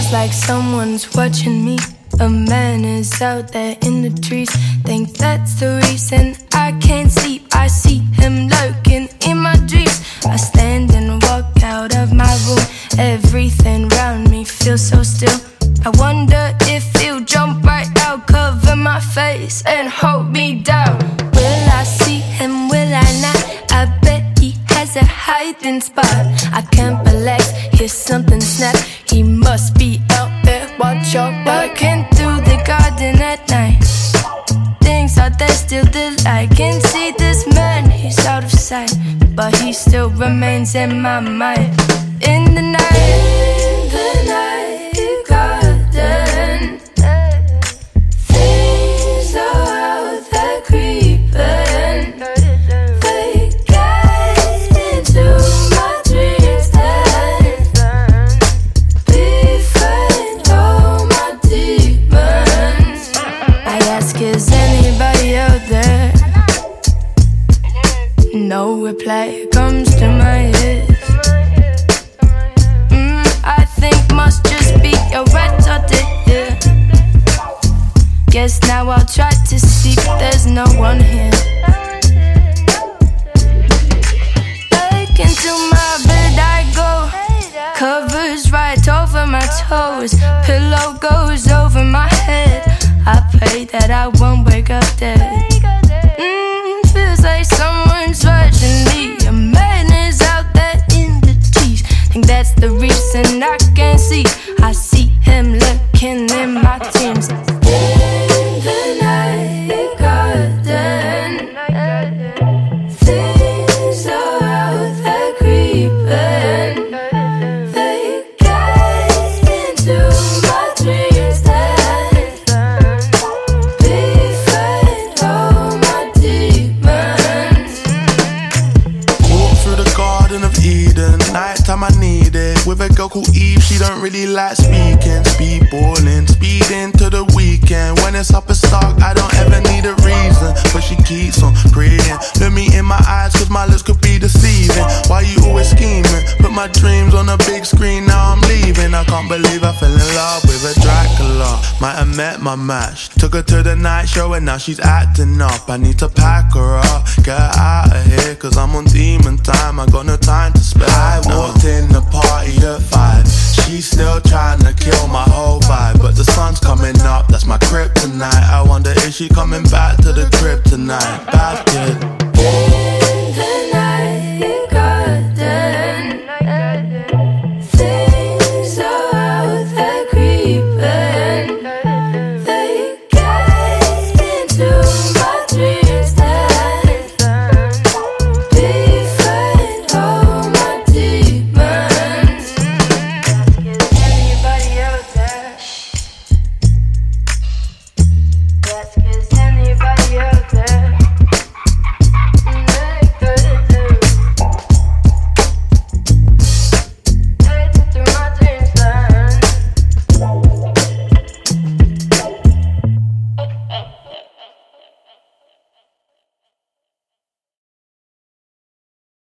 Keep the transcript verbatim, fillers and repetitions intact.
feels like someone's watching me. A man is out there in the trees. Think that's the reason I can't sleep. I see him lurking in my dreams. I stand and walk out of my room. Everything around me feels so still. I wonder if he'll jump right out, cover my face and hold me down. Will I see him, will I not? I bet he has a hiding spot. I can't relax, hear something snap. He must be out there, watch out, walking through the garden at night. Things out there still delight. Can see this man, he's out of sight, but he still remains in my mind. In the night, in the night garden, things are out there creeping. They get into my dreams and befriend all my demons. I ask, is anybody out there? No reply comes to my ears. I think must just be a rat or dead. Guess now I'll try to see if there's no one here. Back into my bed I go. Covers right over my toes. Pillow goes over my head. I pray that I won't wake up dead. Mmm, feels like someone's watching me. A man is out there in the trees. Think that's the reason I can't see. I see him looking in my dreams. In the night garden, things are out there creeping. They get into my dreams and befriend all my demons. Walk through the Garden of Eden, nighttime I need it. With a girl called Eve, she don't really like speaking. Speedballing, speeding to the weekend. When it's up and stuck, I don't ever need a reason, but she keeps on praying. Look me in my eyes, cause my lips could be deceiving. Why you always scheming? Put my dreams on a big screen, now I'm leaving. I can't believe I fell in love with a Dracula. Might have met my match. Took her to the night show and now she's acting up. I need to pack her up, get her out of here, cause I'm on demon time, I got no time to spare. I walked in the party at five. She's still trying to kill my whole vibe, but the sun's coming up, that's my kryptonite. I wonder if she coming back to the crib tonight. Bad kid.